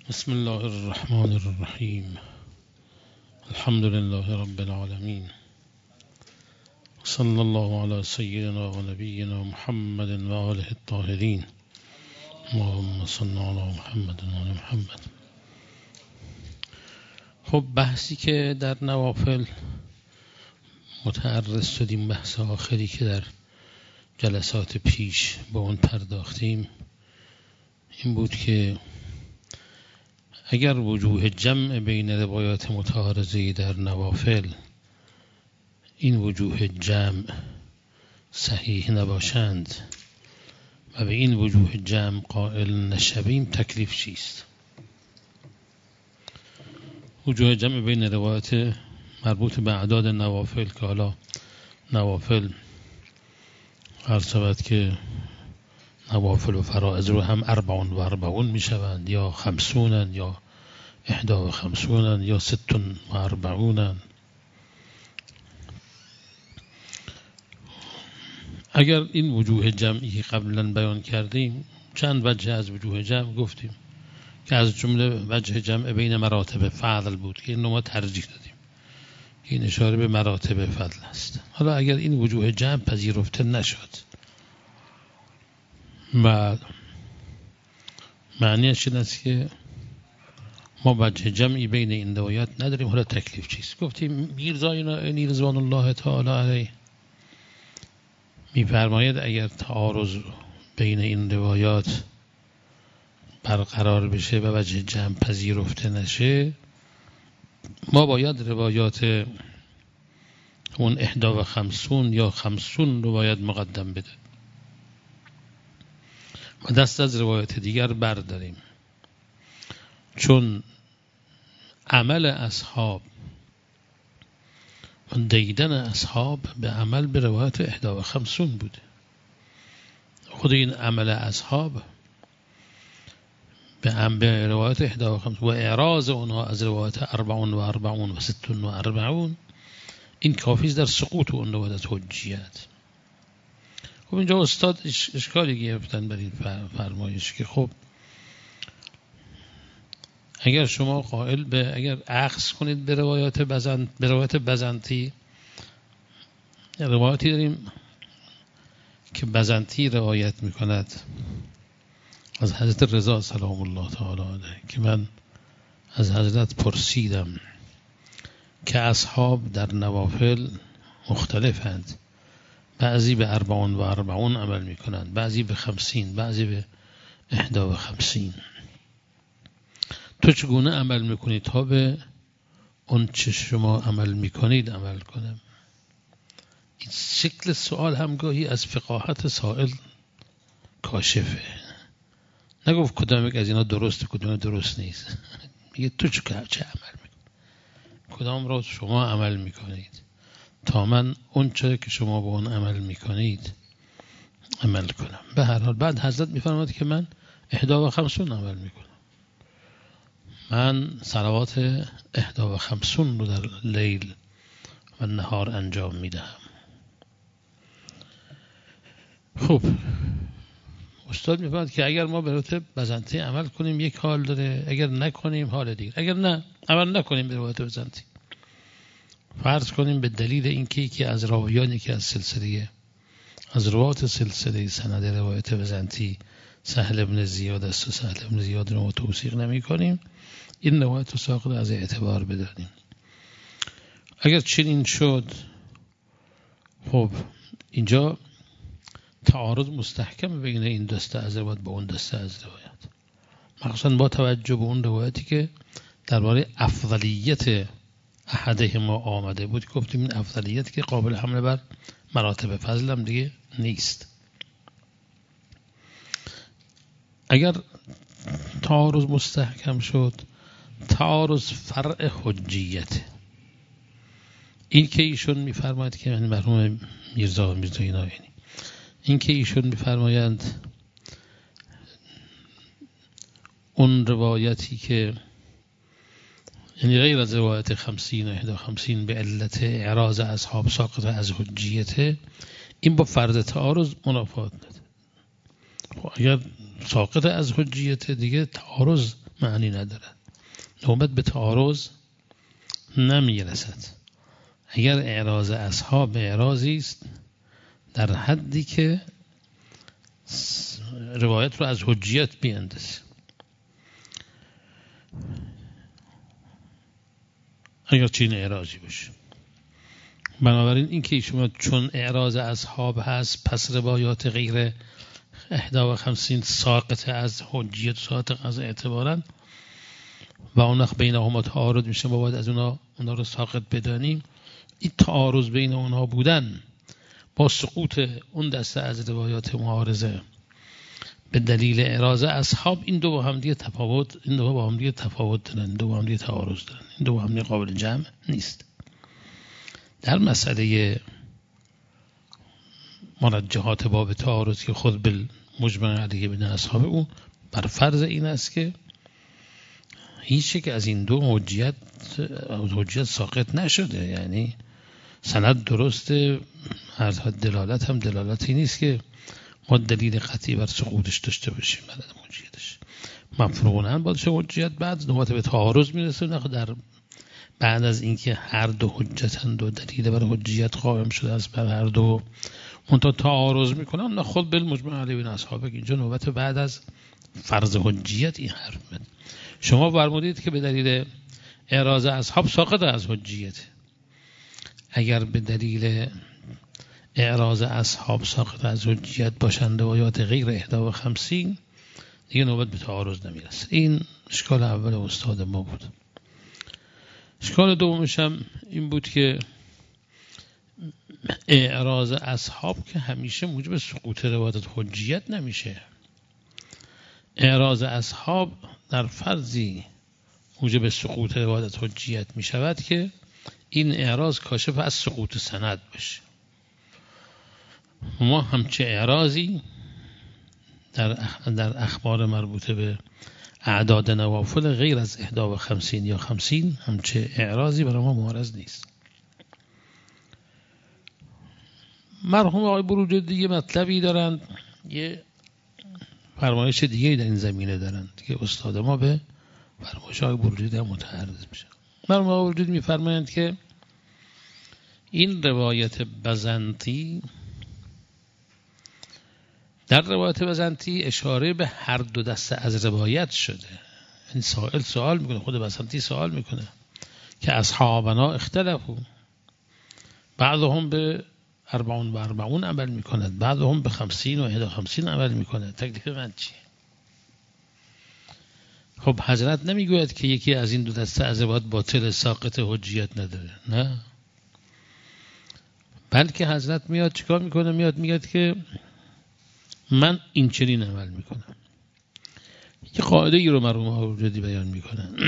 بسم الله الرحمن الرحیم. الحمد لله رب العالمین. صلی الله علی سیدنا و نبینا محمد و آله الطاهرین. اللهم صل علی محمد و آل محمد. خب بحثی که در نوافل متعرض شدیم، بحث آخری که در جلسات پیش با اون پرداختیم، این بود که اگر وجوه جمع بین روایات متعارضه در نوافل این وجوه جمع صحیح نباشند و به این وجوه جمع قائل نشویم، تکلیف چیست؟ وجوه جمع بین روایات مربوط به اعداد نوافل که حالا نوافل عرض شود که نوافل و فرائض رو هم 44 می شوند، یا 50 یا 51 یا 46. اگر این وجوه جمعی قبلا بیان کردیم، چند وجه از وجوه جمع گفتیم که از جمله وجه جمع بین مراتب فضل بود که این رو ما ترجیح دادیم. این اشاره به مراتب فضل است. حالا اگر این وجوه جمع پذیرفته نشد و معنیش این است که ما وجه جمعی بین این روایات نداریم، حالا تکلیف چیست؟ گفتیم میرزا نائینی رضوان الله تعالی علیه می‌فرماید اگر تعارض بین این روایات برقرار بشه و وجه جمع پذیرفته نشه، ما باید روایات اون 51 یا 50 روایت مقدم بده و دست از روایت دیگر برداریم، چون عمل اصحاب و دیدن اصحاب به عمل به روایت 51 بوده. خود این عمل اصحاب به روایت 51 و اعراض اونها از روایت 44 و 46 این کافی است در سقوط اون روایت حجیت. خب اینجا استاد اشکالی گرفتن بر این فرمایش که خب اگر شما قائل به اگر اخذ کنید به روایت بزنطی، روایتی داریم که بزنطی روایت میکند از حضرت رضا سلام الله تعالی علیه که من از حضرت پرسیدم که اصحاب در نوافل مختلفند، بعضی به 44 عمل میکنند، بعضی به 50، بعضی به 51. تو چگونه عمل میکنید تا به اون چه شما عمل میکنید عمل کنم؟ این شکل سوال همگاهی از فقاهت سائل کاشفه. نگفت کدام یک از اینا درسته کدام درست نیست، میگه تو چه عمل میکنید، کدام را شما عمل میکنید تا من اون چه که شما با اون عمل میکنید عمل کنم. به هر حال بعد حضرت میفرماید که من 51 عمل میکنم، من صلوات 51 رو در لیل و نهار انجام میدهم. خب استاد میفرماید که اگر ما به روایت بزنطی عمل کنیم یک حال داره، اگر نکنیم حال دیگر. اگر نه عمل نکنیم به روایت بزنطی، فرض کنیم به دلیل اینکه یکی از راویانی که از سلسله از روات سلسله سند روایت بزنطی سهل ابن زیاد است و سهل ابن زیاد رو توثیق نمی کنیم، این روایت رو ساقط از اعتبار بدانیم. اگر چنین شد، خب اینجا تعارض مستحکم بین این دسته از روایت با اون دسته از روایت، مخصوصا با توجه به اون روایتی که درباره افضلیت احده ما آمده بود. گفتیم این افضلیت که قابل حمل بر مراتب فضل هم دیگه نیست. اگر تعارض مستحکم شد، تعارض فرع حجیت. این که ایشون میفرماید که مرحوم میرزا نائینی، این که ایشون میفرمایند اون روایتی که یعنی غیر از روایت 50 و 51 به علت اعراض اصحاب ساقط از حجیته، این با فرض تعارض منافات نداره. خب اگر ساقط از حجیته دیگه تعارض معنی ندارد. نوبت به تعارض نمیرسد. اگر اعراض اصحاب اعراضی است در حدی که روایت رو از حجیت بیاندازه، اگر چین اعراضی باشه. بنابراین این که شما چون اعراض اصحاب هست پس روایات غیر 51 ساقط از حجیت، ساقط از اعتبارن و اون وقت بینهما تعارض میشه، باید از اونا رو ساقط بدانیم. این تعارض بین اونها بودن با سقوط اون دسته از روایات معارضه به دلیل اعراض اصحاب، این دو با هم دیگه تفاوت دارن، دو با هم دیگه تعارض دارن، این دو با هم دیگه قابل جمع نیست. در مسئله مرجحات باب تعارض که خود بالمجمع علیه بین اصحاب اون، بر فرض این است که هیچ یک از این دو حجیت ساقط نشده. یعنی سند درسته، هر دلالت هم دلالتی نیست که ما دلیل قطعی بر سقوطش داشته باشیم. بعد حجیتش مفروغاً باشه حجیت، بعد نوبت به تعارض میرسه. در بعد از اینکه هر دو حجتند و دلیل بر حجیت قائم شده است بر هر دو، منتها تعارض میکنن، نه خود بالمجمع علیه بین اصحاب. اینجا نوبت بعد از فرض حجیت این حرف میاد. شما فرمودید که به دلیل اعراض اصحاب ساقط از حجیت. اگر به دلیل اعراض اصحاب ساقط از حجیت باشند روایات غیر 51 دیگه نوبت به تعارض نمیرسه. این اشکال اول استاد ما بود. اشکال دومش هم این بود که اعراض اصحاب که همیشه موجب سقوط روایت حجیت نمیشه. اعراض اصحاب در فرضی موجب سقوط روایت حجیت می شود که این اعراض کاشف از سقوط سند باشه. ما همچه اعراضی در اخبار مربوطه به اعداد نوافل غیر از 51 یا 50 همچه اعراضی برای ما معارض نیست. مرحوم آقای بروجردی یه مطلبی دارند، یه فرمایش دیگه در این زمینه دارند که استاد ما به فرمایش آقای بروجردی هم متعرض میشه. مرحوم آقای بروجردی میفرمایند که این روایت بزنطی، در روایت بزنطی اشاره به هر دو دسته از روایت شده. این سوال میکنه، خود بزنطی سوال میکنه که اصحابنا اختلفوا، بعضهم به 44 عمل میکند، بعضهم به 50 و 51 عمل میکند. تکلیف من چیه؟ خب حضرت نمیگوید که یکی از این دو دسته از روایت باطل ساقط حجیت نداره، نه، بلکه حضرت میاد چیکار میکنه؟ میاد که من این چنین عمل میکنم. یه قاعده ای رو مرحوم آوردی بیان میکنن.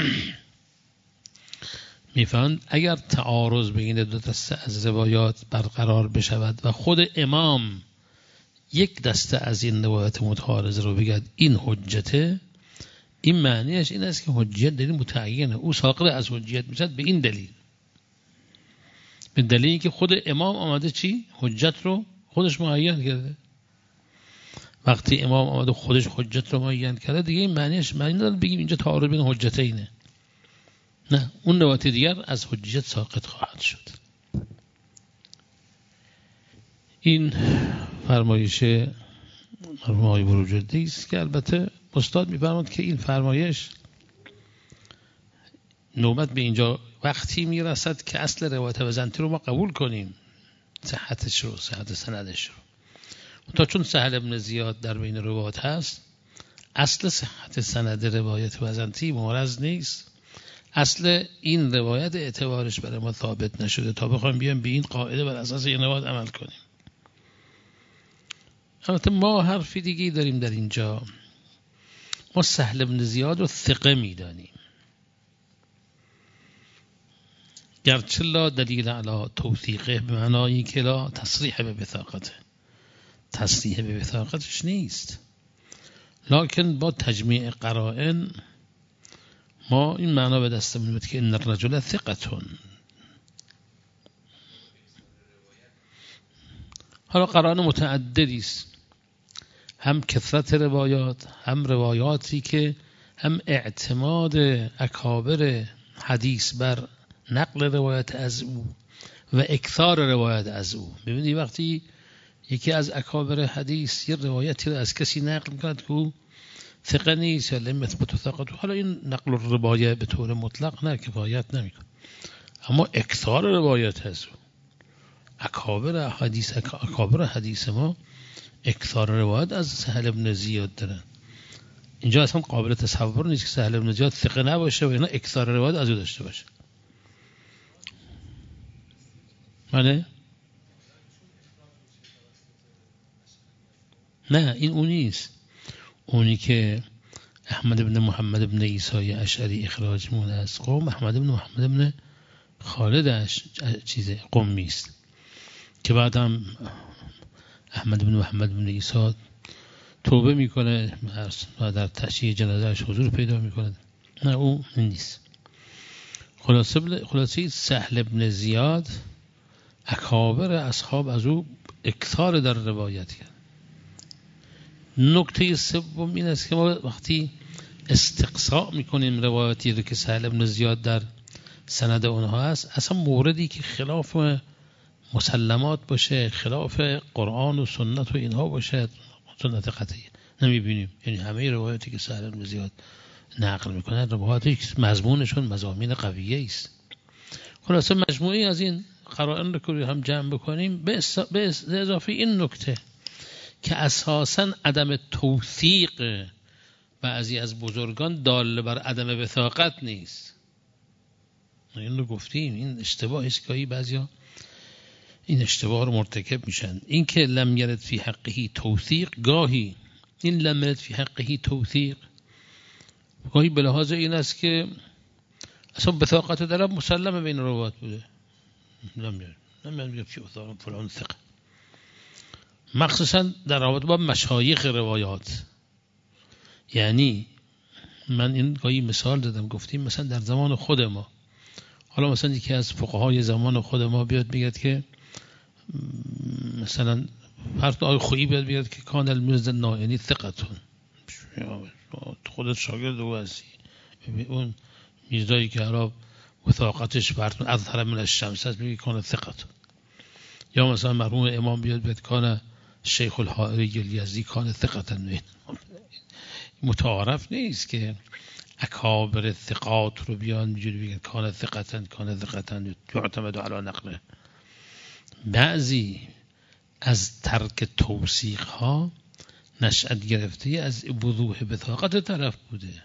میفهمند اگر تعارض بین دو دسته از روایات برقرار بشود و خود امام یک دسته از این روایت متعارض رو بگد این حجته، این معنیش این است که حجیت دلیل متعینه، او ساقط از حجیت میشد به این دلیل، به دلیلی که خود امام آمده چی؟ حجت رو خودش معین کرده. وقتی امام آمده خودش حجت رو معین کرده دیگه این معنی نداره بگیم اینجا تعارض بین حجتینه، نه، اون روایت دیگر از حجیت ساقط خواهد شد. این فرمایش مرحوم آقای بروجردی است که البته استاد می‌فرماید که این فرمایش نوبت به اینجا وقتی میرسد که اصل روایت بزنطی رو ما قبول کنیم، صحتش رو، صحت سندش رو. تا چون سهل بن زیاد در بین روایات هست، اصل صحت سند روایت بزنطی معارض نیست. اصل این روایت اعتبارش برای ما ثابت نشده تا بخوایم بیایم به این قاعده بر اساس این روایت عمل کنیم. البته ما حرفی دیگه داریم در اینجا. ما سهل بن زیاد رو ثقه میدانیم، گرچه لا دلیل علی توثیقه به معنایی که لا تصریح به وثاقته، تصریح به وثاقتش نیست، لکن با تجمیع قرائن ما این معنا به دست میاد که ان الرجل ثقتون. حالا قرائن متعددی است، هم کثرت روایات، هم روایاتی که هم اعتماد اکابر حدیث بر نقل روایت از او و اکثار روایت از او. ببینید وقتی یکی از اکابر حدیث یه روایتی رو از کسی نقل می‌کند که او ثقه نیست یا لم یثبت ثقته، حالا این نقل روایت به طور مطلق نه کفایت نمی‌کنه، اما اکثار روایت از او، اکابر حدیث ما اکثار روایت از سهل بن زیاد دارن. اینجا اصلا قابل تصور نیست که سهل بن زیاد ثقه نباشه و اینا اکثار روایت از او داشته باشه. نه این اون نیست. اونی که احمد بن محمد بن عیسی اشعری اخراج مونه از قوم، احمد بن محمد بن خالد قمی است که بعدم احمد بن محمد بن عیسی توبه میکنه و در تشییع جنازه‌اش حضور پیدا میکنه. نه او نیست. خلاصه سهل بن زیاد اکابر اصحاب از او اکثار در روایت کرد. نکته سوم این است که ما وقتی استقصا میکنیم روایتی رو که سهل بن زیاد در سند اونها هست، اصلا موردی که خلاف مسلمات باشه، خلاف قرآن و سنت و اینها باشه، سنت قطعی نمیبینیم. یعنی همه روایتی که سهل بن زیاد نقل میکنه روایتی که مضمونشون مضامین قویه است. خلاصه مجموعی از این قرائن رو که هم جمع بکنیم به اضافه این نکته که اساساً عدم توثیق بعضی از بزرگان دال بر عدم وثاقت نیست. این رو گفتیم، این اشتباه است که بعضیا این اشتباه رو مرتکب میشن. این که لم یرد فی حقه توثیق، گاهی این لم یرد فی حقه توثیق گاهی به لحاظ این است که اصلا وثاقت درم مسلمه بین روایات بوده، لم یرد فی فلان ثقه، مخصوصا در رابطه با مشایخ روایات. یعنی من این گاهی مثال دادم، گفتیم مثلا در زمان خود ما، حالا مثلا یکی از فقهای زمان خود ما بیاد بگید که مثلا فرض آقای خویی بیاد بگید که کان المزد نائنی ثقتون، خودت شاگرد او هستی، اون میزدایی که حالا وثاقتش براتون اظهر من الشمس هست میگه کان ثقتون. یا مثلا مرحوم امام بیاد بگید کان شیخ الحائری الیزدی کان ثقتن. متعارف نیست که اکابر ثقات رو بیان میجوری بگن کان ثقتن یعتمد علی نقله. بعضی از ترک توثیق ها نشأت گرفته از وضوح وثاقت طرف بوده.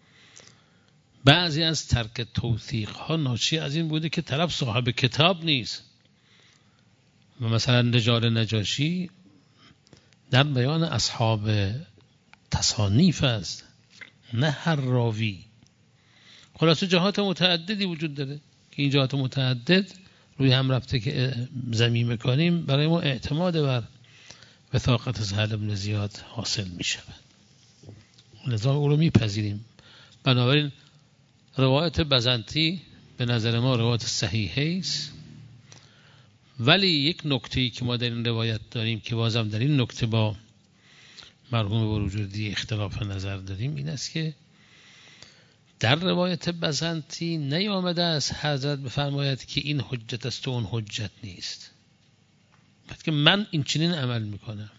بعضی از ترک توثیق ها ناشی از این بوده که طرف صاحب کتاب نیست. و مثلا نجار نجاشی در بیان اصحاب تصانیف است، نه هر راوی. خلاصه جهات متعددی وجود داره که این جهات متعدد روی هم رفته که ضمیم میکنیم برای ما اعتماد بر وثاقت سهل بن زیاد حاصل میشه، لذا او رو میپذیریم. بنابراین روایت بزنطی به نظر ما روایت صحیحه است، ولی یک نکته‌ای که ما در این روایت داریم که بازم در این نکته با مرحوم بروجردی اختلاف نظر داریم، این است که در روایت بزنطی نیامده است حضرت بفرماید که این حجت است و اون حجت نیست، بلکه من این چنین عمل میکنم.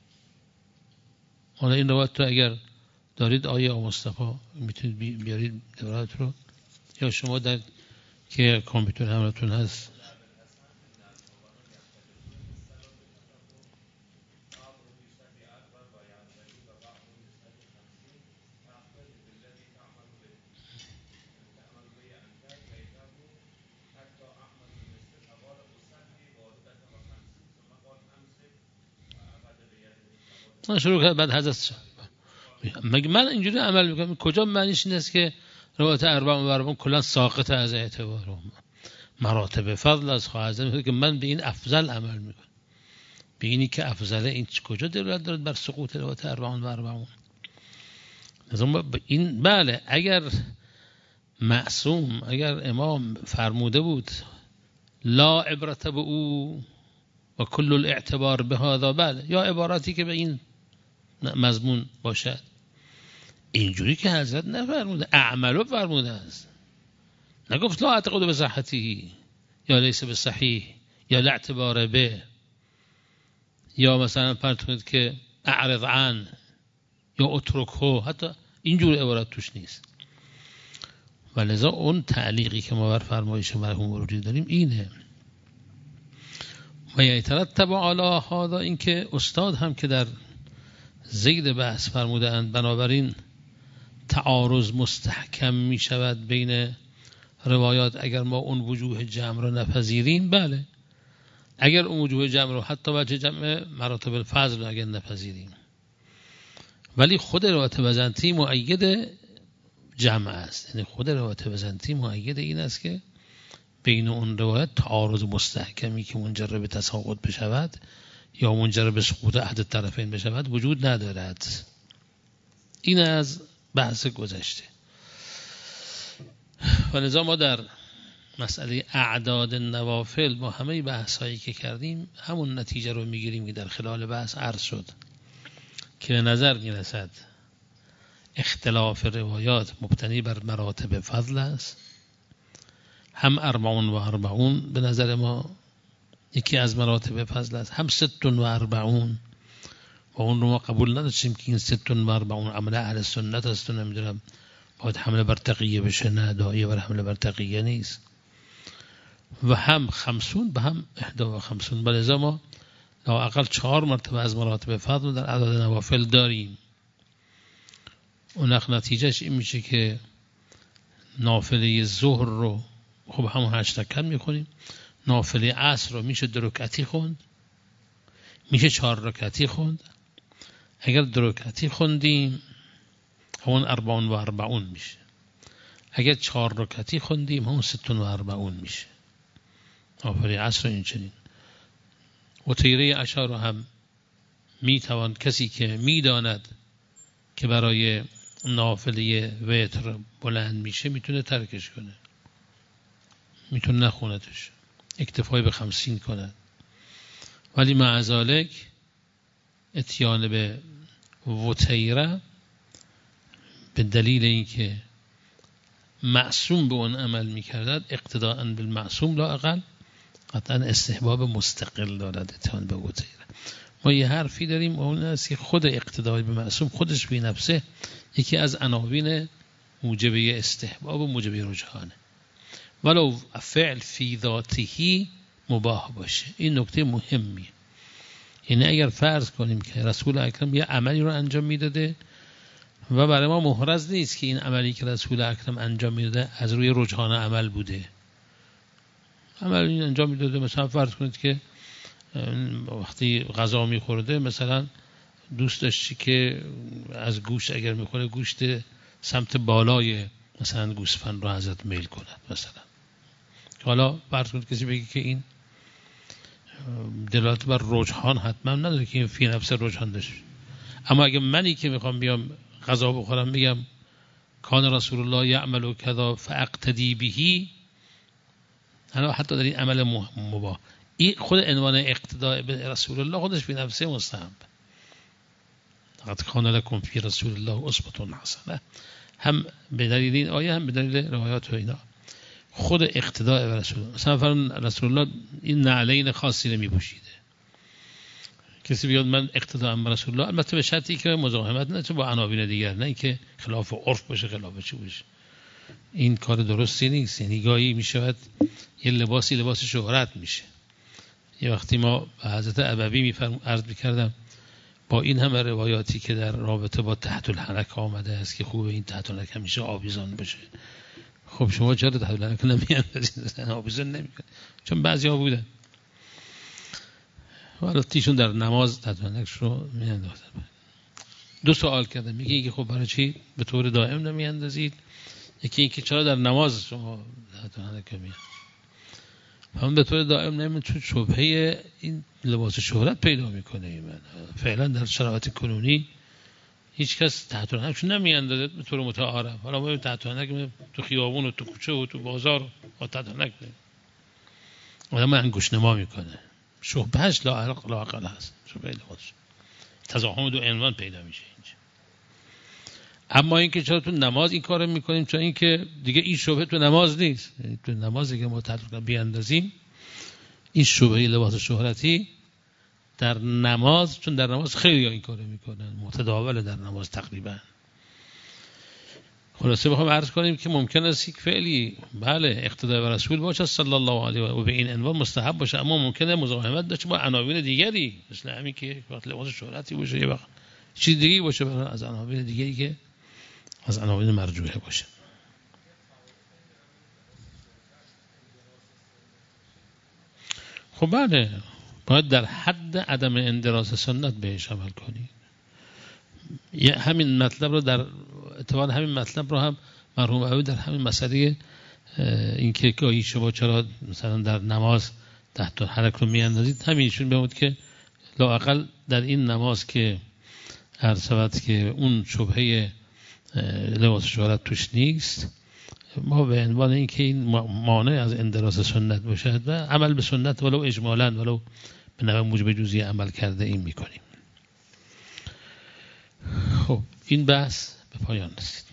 حالا این روایت رو اگر دارید آیه مصطفی میتونید بیارید روایت رو، یا شما در که کامپیوتر همراهتون هست من شروع کرد بعد حضرت مگه من اینجوری عمل میکنم؟ کجا معنیش این است که روایت اربعون کلا ساقط از اعتبار مراتب فضل از خواهد که من به این افضل عمل میکنم؟ به اینی که افضله این کجا دلالت دارد بر سقوط روایت اربعون؟ این بله اگر معصوم، اگر امام فرموده بود لا عبرت به او و کل الاعتبار به هذا، بله، یا عباراتی که به این مضمون باشد، اینجوری که حضرت نفرموده، اعملو فرموده است، نگفت لا اعتقد به صحتی یا لیس به صحیح یا لا اعتبار به، یا مثلا فرض کنید که اعرض عن یا اترکه، حتی اینجور عبارت توش نیست. ولذا اون تعلیقی که ما بر فرمایش مرحوم ورودی داریم اینه. و یترتب علی هذا، این که استاد هم که در زید بحث فرمودند بنابراین تعارض مستحکم می شود بین روایات اگر ما اون وجوه جمع رو نپذیریم. بله، اگر اون وجوه جمع رو حتی وجه جمع مراتب الفضل رو اگر نپذیریم، ولی خود روایت بزنطی مؤید جمع است. یعنی خود روایت بزنطی مؤید این است که بین اون روایت تعارض مستحکمی که منجر به تساقط بشود یا منجر به سقوط احد الطرفین بشود وجود ندارد. این از بحث گذشته. ولذا ما در مسئله اعداد نوافل با همه بحثایی که کردیم همون نتیجه رو میگیریم که در خلال بحث عرض شد که به نظر میرسد اختلاف روایات مبتنی بر مراتب فضل است. هم 44 به نظر ما یکی از مراتب فضل است، هم 46 و اون رو ما قبول نداشتیم که این 46 عمل اهل سنت است و نمیدونم باید حمله بر تقیه بشه. نه، داعیه بر حمله بر تقیه نیست. و هم 50 به هم 51. بلذا ما لااقل 4 مرتبه از مراتب فضل در اعداد نوافل داریم. اون نتیجهش این میشه که نافله ظهر رو خب همون 8 رکعت میخونیم، نافله عصر رو میشه 2 رکعتی خوند، میشه 4 رکعتی خوند. اگر 2 رکعتی خوندیم همون 44 میشه، اگر 4 رکعتی خوندیم همون 46 میشه. نافله عصر این چنین. و تیره عشا رو هم میتوان کسی که میداند که برای نافله وتر بلند میشه میتونه ترکش کنه، میتونه نخوندش، اکتفای به 50 کنه. ولی مع ذالک اتیان به وتیره به دلیل اینکه معصوم به اون عمل میکردد اقتداء بالمعصوم لااقل قطعا استحباب مستقل دارد. اتیان به وتیره ما یه حرفی داریم اون است که خود اقتدای به معصوم خودش بی نفسه یکی از عناوین موجبه استحباب و موجبه رجحانه، ولو فعل فی ذاته مباح باشه. این نکته مهمیه. یعنی اگر فرض کنیم که رسول اکرم یه عملی رو انجام میداده و برای ما محرز نیست که این عملی که رسول اکرم انجام میداده از روی رجحان عمل بوده، عملی انجام میداده، مثلا فرض کنید که وقتی غذا میخورده مثلا دوست داشتی که از گوشت اگر میخوره گوشت سمت بالای مثلا گوسفند رو حضرت میل کند مثلا. حالا فرض کنید کسی بگه که این دلالت بر رجحان حتما نداره که این فی نفس رجحان داشته، اما اگه منی که میخوام بیام غذا بخورم بگم کان رسول الله یعمل کذا فاقتدی بهی، حتی در این عمل مباح، این خود عنوان اقتداء به رسول الله خودش به نفسه مستحب. لقد کان لکم فی رسول الله اسوة حسنه، هم به دلیل این آیه هم به دلیل روایات و اینا خود اقتداء به رسول الله. مثلا رسول الله این نعلین خاصی رو میپوشیده، کسی بیاد من اقتداء به رسول الله، البته به شرطی که مزاحمت نشه با عناوین دیگر، نه اینکه خلاف عرف باشه خلاف چی باشه، این کار درستی نیست. یعنی گاهی میشود یه لباسی لباس شهرت میشه. یه وقتی ما حضرت ابوی عرض میکردم با این همه روایاتی که در رابطه با تحت الحنک آمده است که خوبه این تحت الحنک همیشه آویزان باشه، خب شما چرا تحت الحنک نمیاندازید؟ آویزان نمیکنید؟ چون بعضیا بودن والاتیشون در نماز تحت الحنک رو میاندازن. 2 سوال کردم، میگه که خب برای چی به طور دائم نمیاندازید؟ یکی اینکه چرا در نماز شما تحت الحنک میاندازید؟ هم به طور دائم نمیدونم چون شبهه این لباس شهرت پیدا میکنه. من فعلا در شرایط کنونی هیچ کس تحت الحنک نمیاندازه به طور متعارف. حالا ما تحت الحنک تو خیابون و تو کوچه و تو بازار و تحت الحنک آدم انگشت نما میکنه، شبهش لااقل هست، شبهه لباس تضاهم دو عنوان پیدا میشه اینجا. اما اینکه چرا تو نماز این کارو میکنیم؟ چون اینکه دیگه این شبهه تو نماز نیست. یعنی تو نمازی که ما تطبیق بیاندازیم این شبهه لباس شهرتی در نماز، چون در نماز خیلی این کارو میکنن، متداول در نماز تقریبا. خلاصه بخوام عرض کنیم که ممکن است یک فعلی بله اقتدای به رسول باشه صلی الله علیه و به این عنوان مستحب باشه، اما ممکنه مزاحمت داشته با عناوین دیگری، مثل همین که وقت لباس شهرتی باشه یه وقت چیز دیگری باشه از عناوین دیگری که از عناوین مرجوحه باشه. خب بله باید در حد عدم اندراس سنت بهش عمل کنی. همین مطلب رو در اتفاق همین مطلب رو هم مرحوم عوی در همین مسئله اینکه گاهی شما چرا مثلا در نماز تحت حرک رو میاندازید، همینشون بمود که لااقل در این نماز که عرض شود که اون شبهه لباس شهرت توش نیست، ما به عنوان اینکه این مانع از اندراس سنت باشد و عمل به سنت ولو اجمالاً ولو به نوع موجب جزئی عمل کرده این میکنیم. خب این بحث به پایان رسید.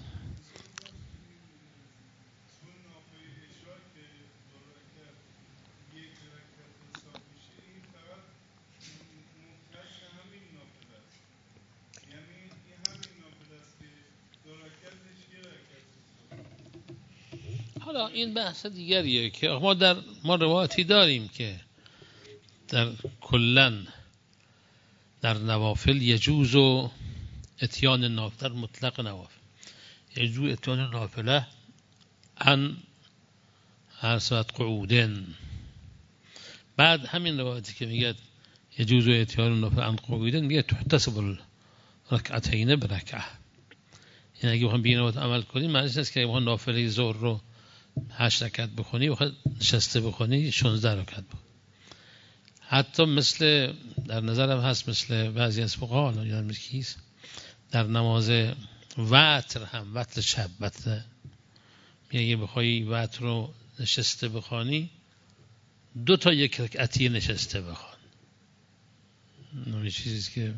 حالا این بحث دیگریه که ما روایتی داریم که در کلن در نوافل یجوز و اتیان نافل، در مطلق نوافل یجوز اتیان نافله ان عرصت قعودن. بعد همین روایتی که میگه یجوز و اتیان نافل ان قعودن میگه تحتسب رکعتین برکعه. یعنی اگه بخوام به این روایت عمل کنیم معنیش نیست که بخوام نافله ظهر رو 8 رکعت بخونی بخواد نشسته بخونی 16 رکعت بخونی. حتی مثل در نظرم هست مثل بعضی از فقها یادم کیست در نماز وتر هم وتر شب وتر میگه بخوای وتر رو نشسته بخوانی 2 تا 1 رکعتی نشسته بخوان. این چیزی که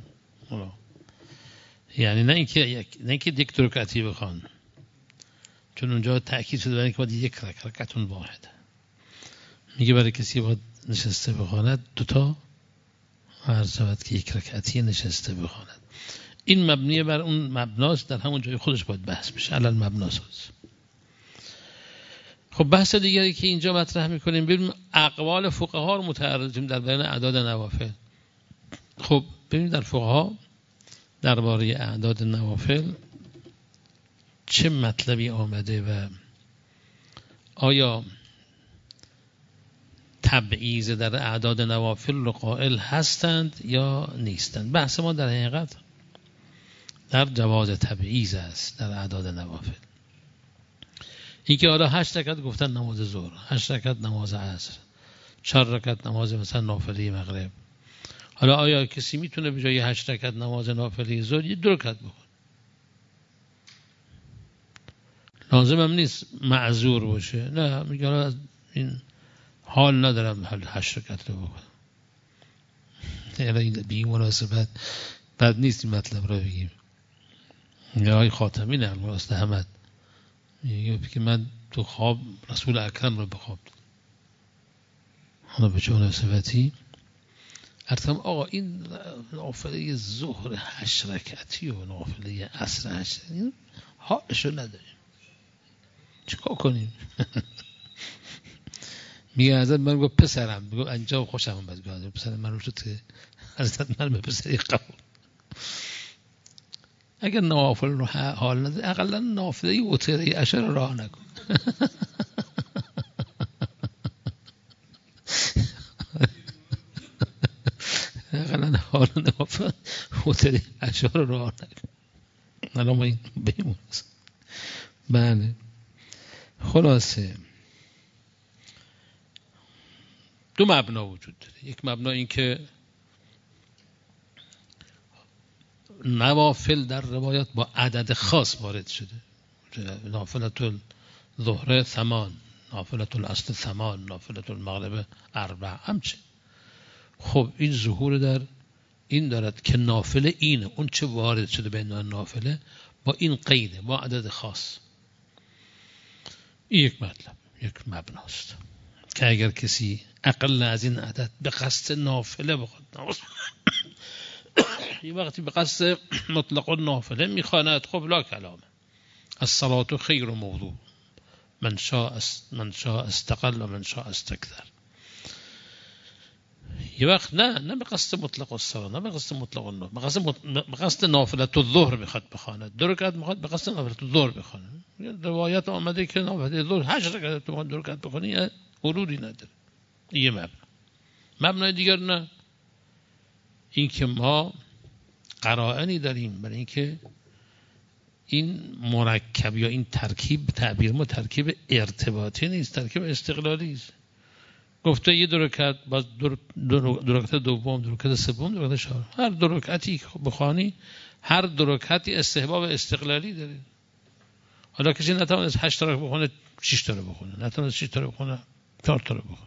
یعنی نه اینکه 1 رکعتی بخوان، چون اونجا تأکید شده برای اینکه باید 1 رکعتون واحد. میگه برای کسی باید نشسته بخواند 2 تا عرض شود که 1 رکعتی نشسته بخواند. این مبنی بر اون مبناست، در همون جای خودش باید بحث بشه علل مبناست. خب بحث دیگری که اینجا مطرح میکنیم ببینیم اقوال فقها رو متعرضیم در بیان اعداد نوافل. خب ببینیم در فقها درباره اعداد نوافل چه مطلبی آمده و آیا تبعیض در اعداد نوافل رو قائل هستند یا نیستند. بحث ما در حقیقت در جواز تبعیض است در اعداد نوافل. این که حالا 8 رکعت گفتن نماز ظهر، 8 رکعت نماز عصر، 4 رکعت نماز مثلا نافله مغرب. حالا آیا کسی میتونه به جای 8 رکعت نماز نافله ظهر 2 رکعت بخونه؟ لازم هم نیست معذور باشه. نه میگه حالا این حال ندارم 8 رکعت رو بکنم. یعنی بی مناسبت بد نیست این مطلب رو بگیم. یا های خاتمی نه راست احمد میگه که من تو خواب رسول اکرم رو بخواب دیدم. حالا به چه مناسبتی ارتم آقا این نافله ظهر 8 رکعتی و نافله عصر 8 این حالشو نداریم چیکار کنیم؟ میگه حضرت من گفت پسرم میگه انجام خوشم اومد گفت پسر من رو شد که حضرت من به پسری قبول. اگر نوافل رو حال نداری اقلا نافله وتری عشر راه نکن. اقلا حال نوافل وتری عشر راه نکن. الان ما این بیمون بله. خلاصه 2 مبنا وجود داره. یک مبنا این که نوافل در روایات با عدد خاص وارد شده. نافلة الظهر 8، نافلة العصر 8، نافلة المغرب 4 همچه. خب این ظهور در این دارد که نافله اینه، اون چه وارد شده به عنوان نافله با این قیده، با عدد خاص. این یک مطلب، یک مبناست که اگر کسی اقل از این عدد به قصد نافله بخواد نماز یه وقتی به قصد مطلق نافله میخواند، خب لا کلامه. الصلاة خیر موضوع، من شاء استقل و من شاء استکثر. یه وقت نه به قصد مطلق الصلاة، نه به قصد مطلق النافله، به قصد نافله الظهر میخواد بخواند، 2 رکعت میخواد به قصد نافله الظهر بخواند. روایت آمده که نافله الظهر 8 رکعت تو 2 رکعت بخونی ورودی نداره. یه مبنای دیگر نه، این که ما قرائنی داریم برای اینکه این مرکب یا این ترکیب، تعبیر ما ترکیب ارتباطی نیست، ترکیب استقلالی است. گفته یه 2 رکعت، باز 2 رکعت دوم، 2 رکعت سوم، 2 رکعت چهارم، هر 2 رکعتی بخوانی هر 2 رکعتی استحباب استقلالی داره. حالا کسی نتوانست 8 تا رو بخونه 6 تا رو بخونه، نتوانست 6 تا رو بخونه 4 تا رو بخونه.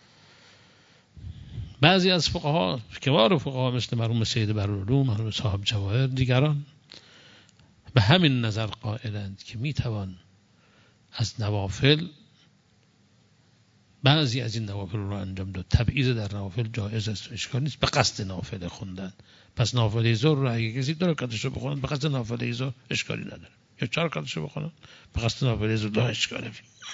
بعضی از فقها، کبار فقها مثل مرحوم سید برالعلوم، مرحوم صاحب جواهر، دیگران به همین نظر قائلند که میتوان از نوافل بعضی از این نوافل رو انجام داد. تبعیض در نوافل جایز است، اشکال نیست به قصد نافله خوندن. پس نافله ظهر رو اگه کسی 2 رکعتش رو بخونه به قصد نافله ظهر اشکالی نداره، یا 4 رکعتش رو بخونه به قصد نافله ظهر اشکالی.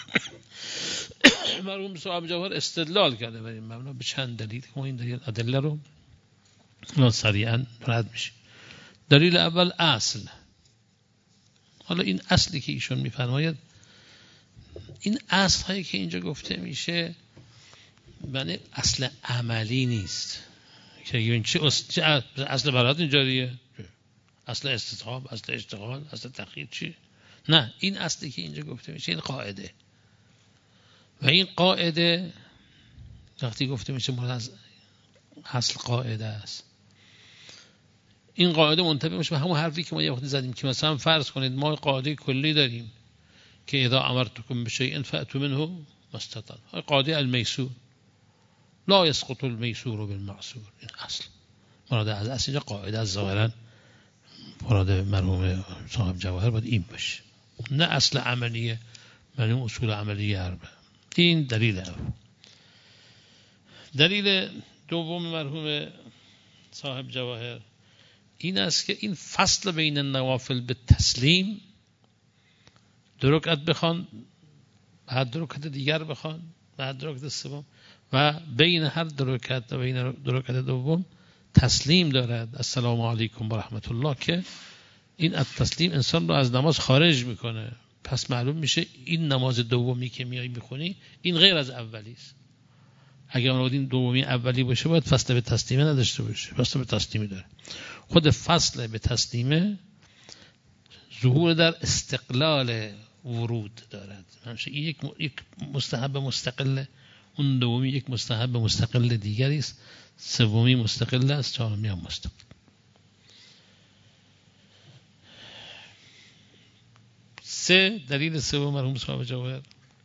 مرحوم صاحب جواهر استدلال کرده بر این مبنا به چند دلیل که ما این ادله رو سریعا رد میشه. دلیل اول اصل. حالا این اصلی که ایشون میفرماید، این اصل هایی که اینجا گفته میشه یعنی اصل عملی نیست که این چه اصل برات اینجاریه، اصل استصحاب، اصل اشتغال، اصل تخییر چی؟ نه، این اصلی که اینجا گفته میشه این قاعده، و این قاعده وقتی گفته میشه مورد از اصل قاعده است. این قاعده منطبق میشه به همون حرفی که ما یه وقتی زدیم که مثلا فرض کنید ما قاعده کلی داریم که اذا امرتکم بشیء فأتوا منه ما استطعتم. قاعده المیسور، لا یسقط المیسور بالمعسور. این اصل مراد از اصل اینجا قاعده از ظاهرا مراد مرحوم صاحب جواهر باید این باشه، نه اصل عملیه، یعنی اصول عملیه اربعه. این دلیل اول. دلیل دوم مرحوم صاحب جواهر این است که این فصل بین النوافل به تسلیم، 2 رکعت بخوان بعد 2 رکعت دیگر بخوان بعد 2 رکعت سوم، و بین هر 2 رکعت و بین 2 رکعت دوم تسلیم دارد، السلام علیکم و رحمت الله، که این تسلیم انسان رو از نماز خارج میکنه. پس معلوم میشه این نماز دومی که میای میخونی این غیر از اولی است. اگر اون این دومی اولی باشه باید فصل به تسلیمه نداشته باشه، فصل به تسلیمی داره. خود فصل به تسلیمه ظهور در استقلال ورود دارد. همشه این یک مستحب مستقله، اون دومی یک مستحب مستقل دیگری است، سومی مستقل است، چهارمی هم مستقل. دلیل سوم مرحوم صاحب جواهر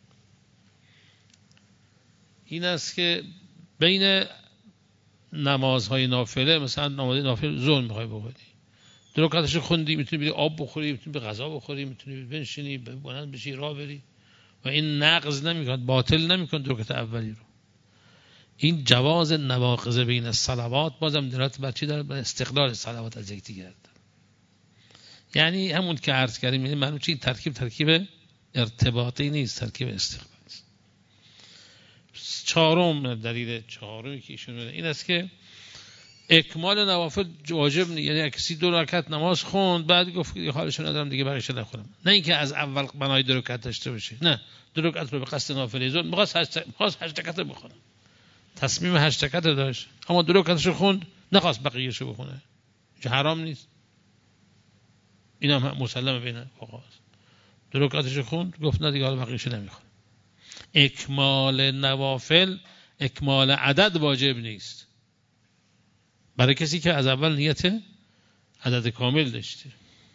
این است که بین نمازهای نافله، مثلا نماز نافله ظهر میخوای بخونی، 2 رکعتش خوندی، میتونی بری آب بخوری، میتونی به غذا بخوری، میتونی بنشینی بلند بشی راه بری و این نقض نمیکنه، باطل نمیکنه 2 رکعت اولی رو. این جواز نواقض بین الصلوات بازم دلالت بر چی داره؟ بر استقلال صلوات از یکدیگر. یعنی همون که عرض کردیم، یعنی معلومه این ترکیب ارتباطی نیست، ترکیب استقلالی است. دلیل چهارمی که ایشون میگه این است که اکمال نوافل واجب نیست. یعنی کسی 2 رکعت نماز خوند بعد گفت حالش ندارم دیگه بقیه‌اش نخونم، نه اینکه از اول بنای 2 رکعت داشته باشه، نه 2 رکعت رو به قصد نافله ظهر می‌خواست 8 رکعت بخونه، تصمیم 8 رکعت داشت، اما 2 رکعتش خوند نخواست بقیه‌شو بخونه، چه حرام نیست. این هم مسلمه بین فقها است. 2 رکعتش خوند گفت نه دیگه حالا بقیه‌شو نمیخونه. اکمال نوافل، اکمال عدد واجب نیست برای کسی که از اول نیت عدد کامل داشته.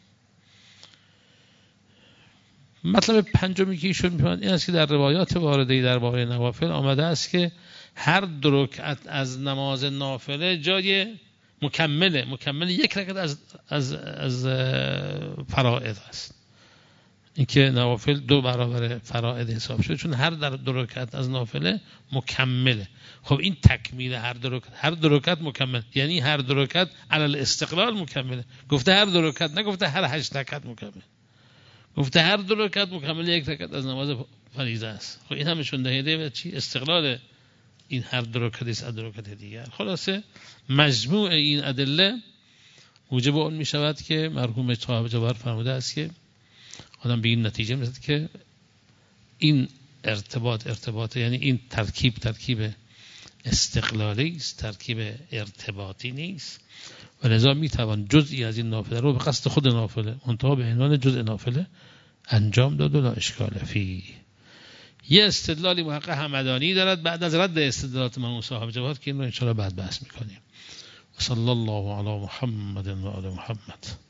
مطلب پنجمی که ایشون می‌فرمایند این است که در روایات وارده درباره نوافل آمده است که هر 2 رکعت از نماز نافله جای مکمل یک رکعت از فرائض است. اینکه نوافل 2 برابر فرائض حساب شده، چون هر 2 رکعت از نافله مکمله. خب این تکمیل هر 2 رکعت مکمل، یعنی هر 2 رکعت علی الاستقلال مکمله. گفته هر 2 رکعت، نگفته هر 8 رکعت مکمل. گفته هر 2 رکعت مکمل 1 رکعت از نماز فریضه است. خب این هم نشون دهنده به چی؟ استقلال این هر 2 رکعت است از 2 رکعت دیگر. خلاصه مجموع این ادله موجب اون می شود که مرحوم صاحب جواهر فرموده است که آدم به این نتیجه میرسد که این ارتباط یعنی این ترکیب استقلالی است، ترکیب ارتباطی نیست، و لذا میتوان جزئی از این نافله رو به قصد خود نافله منتها به عنوان جزء نافله انجام داد و لا اشکال فیه. یه استدلالی محقق همدانی دارد بعد از رد استدلالات مرحوم صاحب جواهر که این رو ان شاء الله بعد بحث میکنیم. صلی الله علی محمد و آل محمد.